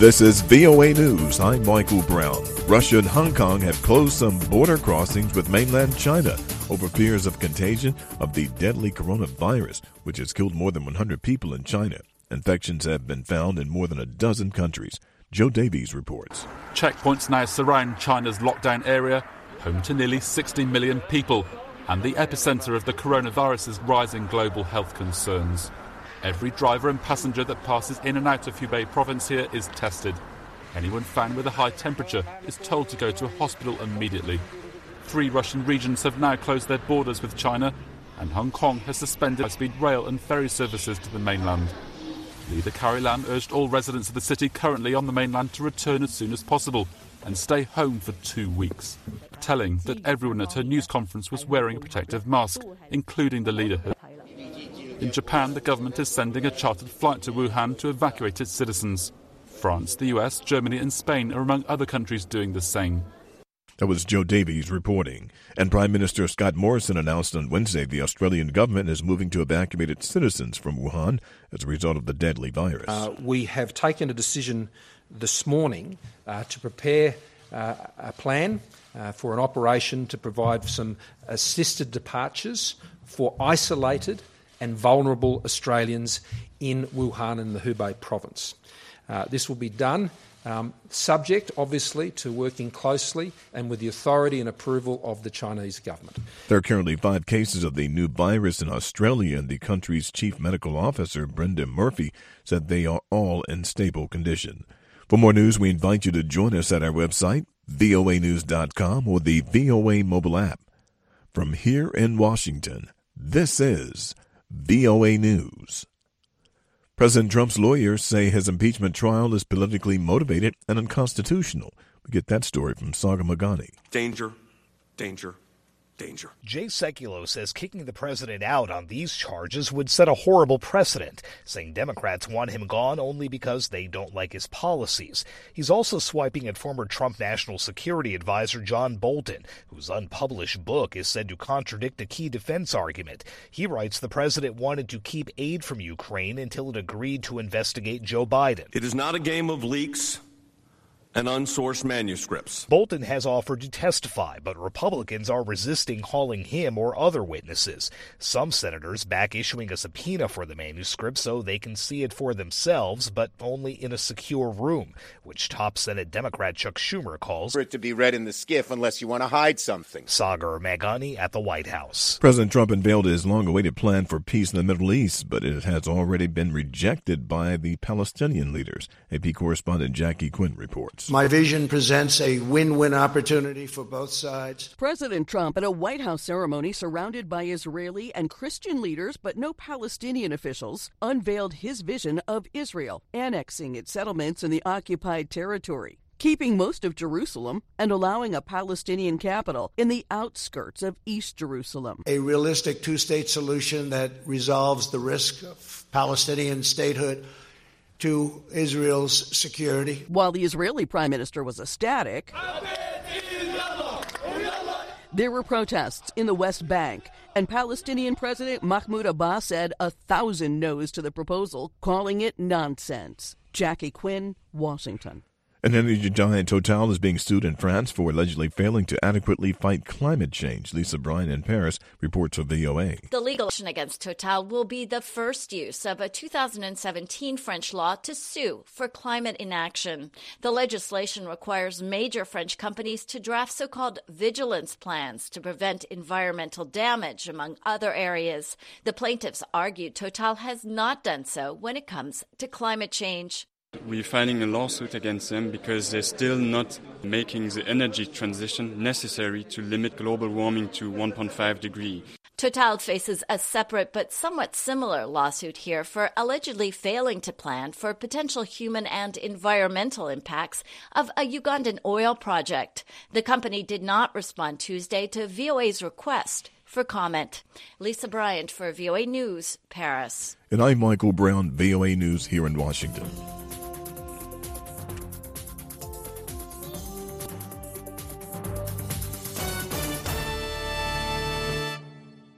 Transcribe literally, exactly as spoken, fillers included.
This is V O A News. I'm Michael Brown. Russia and Hong Kong have closed some border crossings with mainland China over fears of contagion of the deadly coronavirus, which has killed more than one hundred people in China. Infections have been found in more than a dozen countries. Joe Davies reports. Checkpoints now surround China's lockdown area, home to nearly sixty million people, and the epicenter of the coronavirus's rising global health concerns. Every driver and passenger that passes in and out of Hubei province here is tested. Anyone found with a high temperature is told to go to a hospital immediately. Three Russian regions have now closed their borders with China, and Hong Kong has suspended high-speed rail and ferry services to the mainland. Leader Carrie Lam urged all residents of the city currently on the mainland to return as soon as possible and stay home for two weeks, telling that everyone at her news conference was wearing a protective mask, including the leader. In Japan, the government is sending a chartered flight to Wuhan to evacuate its citizens. France, the U S, Germany and Spain are among other countries doing the same. That was Joe Davies reporting. And Prime Minister Scott Morrison announced on Wednesday the Australian government is moving to evacuate its citizens from Wuhan as a result of the deadly virus. Uh, we have taken a decision this morning uh, to prepare uh, a plan uh, for an operation to provide some assisted departures for isolated and vulnerable Australians in Wuhan and the Hubei province. Uh, this will be done um, subject, obviously, to working closely and with the authority and approval of the Chinese government. There are currently five cases of the new virus in Australia, and the country's chief medical officer, Brenda Murphy, said they are all in stable condition. For more news, we invite you to join us at our website, V O A news dot com, or the V O A mobile app. From here in Washington, this is V O A News. President Trump's lawyers say his impeachment trial is politically motivated and unconstitutional. We get that story from Saga Magani. Danger, danger, danger. Jay Sekulow says kicking the president out on these charges would set a horrible precedent, saying Democrats want him gone only because they don't like his policies. He's also swiping at former Trump National Security Advisor John Bolton, whose unpublished book is said to contradict a key defense argument. He writes the president wanted to keep aid from Ukraine until it agreed to investigate Joe Biden. It is not a game of leaks and unsourced manuscripts. Bolton has offered to testify, but Republicans are resisting hauling him or other witnesses. Some senators back issuing a subpoena for the manuscript so they can see it for themselves, but only in a secure room, which top Senate Democrat Chuck Schumer calls for it to be read in the skiff unless you want to hide something. Sagar Magani at the White House. President Trump unveiled his long-awaited plan for peace in the Middle East, but it has already been rejected by the Palestinian leaders. A P correspondent Jackie Quinn reports. My vision presents a win-win opportunity for both sides. President Trump at a White House ceremony surrounded by Israeli and Christian leaders but no Palestinian officials unveiled his vision of Israel, annexing its settlements in the occupied territory, keeping most of Jerusalem and allowing a Palestinian capital in the outskirts of East Jerusalem. A realistic two-state solution that resolves the risk of Palestinian statehood to Israel's security. While the Israeli prime minister was ecstatic, there were protests in the West Bank, and Palestinian President Mahmoud Abbas said a thousand no's to the proposal, calling it nonsense. Jackie Quinn, Washington. An energy giant Total is being sued in France for allegedly failing to adequately fight climate change. Lisa Bryan in Paris reports for V O A. The legal action against Total will be the first use of a two thousand seventeen French law to sue for climate inaction. The legislation requires major French companies to draft so-called vigilance plans to prevent environmental damage, among other areas. The plaintiffs argued Total has not done so when it comes to climate change. We're filing a lawsuit against them because they're still not making the energy transition necessary to limit global warming to one point five degrees. Total faces a separate but somewhat similar lawsuit here for allegedly failing to plan for potential human and environmental impacts of a Ugandan oil project. The company did not respond Tuesday to V O A's request for comment. Lisa Bryant for V O A News, Paris. And I'm Michael Brown, V O A News here in Washington.